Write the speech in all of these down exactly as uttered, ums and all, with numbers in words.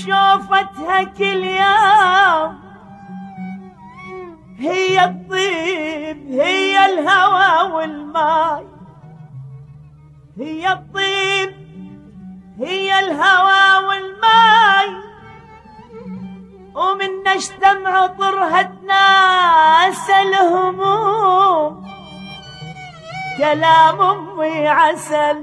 شوفتها كل يوم، هي الطيب هي الهوى والماي، هي الطيب هي الهوى والماي، ومن اشتم عطرها تناسى الهموم. كلام امي عسل،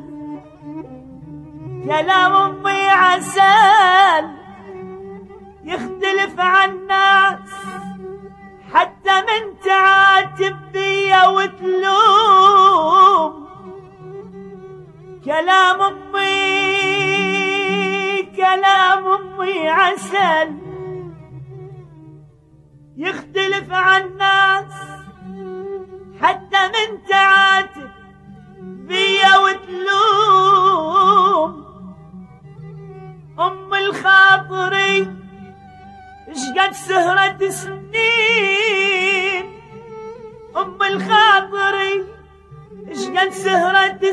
كلام امي عسل، يختلف عن ناس حتى من تعاتب بيا وتلوم. كلام امي كلام امي عسل، يختلف عن ناس حتى من تعاتب بيا وتلوم. ام الخاطري اشقد سهرة سنين، ام الخاطري اشقد سهرة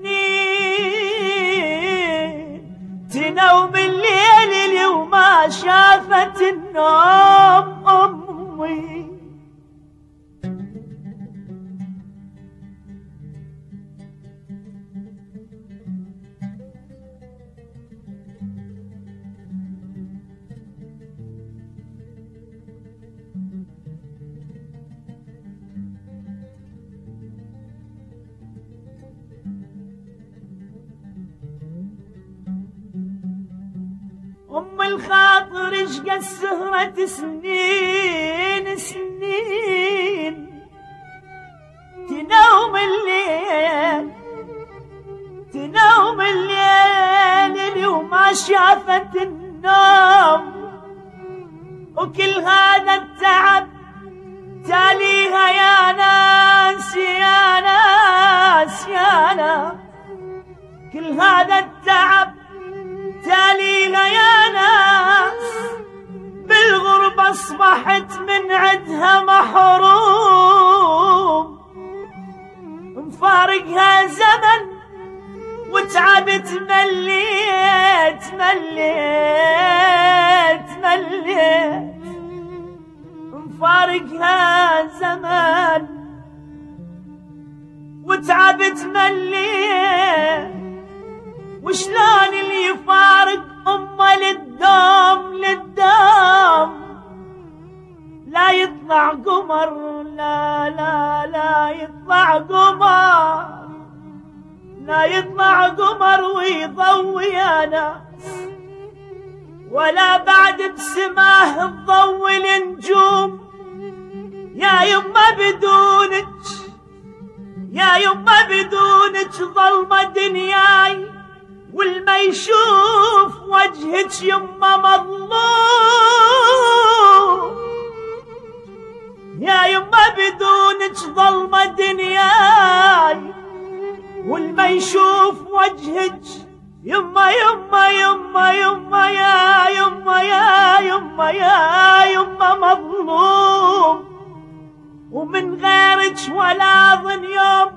سنين، تنوم الليل اللي وما شافت النوم امي. ام الخاطر اشقد سهرة سنين سنين، تنوم الليل تنوم الليل اللي وما شافت النوم. وكل هذا التعب تاليها يا ناس يا ناس يا ناس، كل هذا التعب تاليها يا ناس. بالغربة اصبحت من عدها محروم، مفارقها زمن وتعبت مليت مليت مليت، مفارقها زمن وتعبت مليت. وشلون اللي يفارق امه للدوم للدوم؟ لا يطلع قمر، لا لا لا يطلع قمر، لا يطلع قمر ويضوي يا ناس، ولا بعد بسماه تضوي النجوم. يا يما بدونك يا يما بدونك ظلمة دنياي، والما يشوف وجهك يما مظلوم. يا يما بدونك ظلمة دنياي، والما يشوف وجهك يما يما يما يما يا يما يا يما يا يما مظلوم. ومن غيرك ولا ظن يوم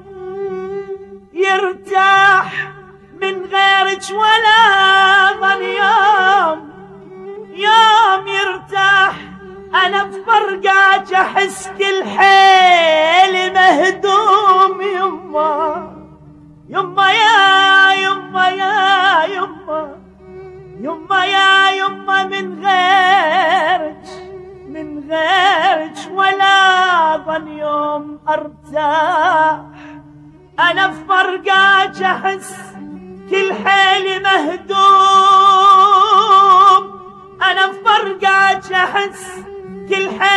يرتاح، من غيرك ولا ظن يوم يوم يرتاح. انا بفرقاك احس كل حيل مهدوم. يما يما يا يما يا يما يما يا يما، من غيرك من غيرك ولا ظن يوم ارتاح. انا بفرقاك احس كل حيل مهدوم، انا بفرقاك احس كل حيل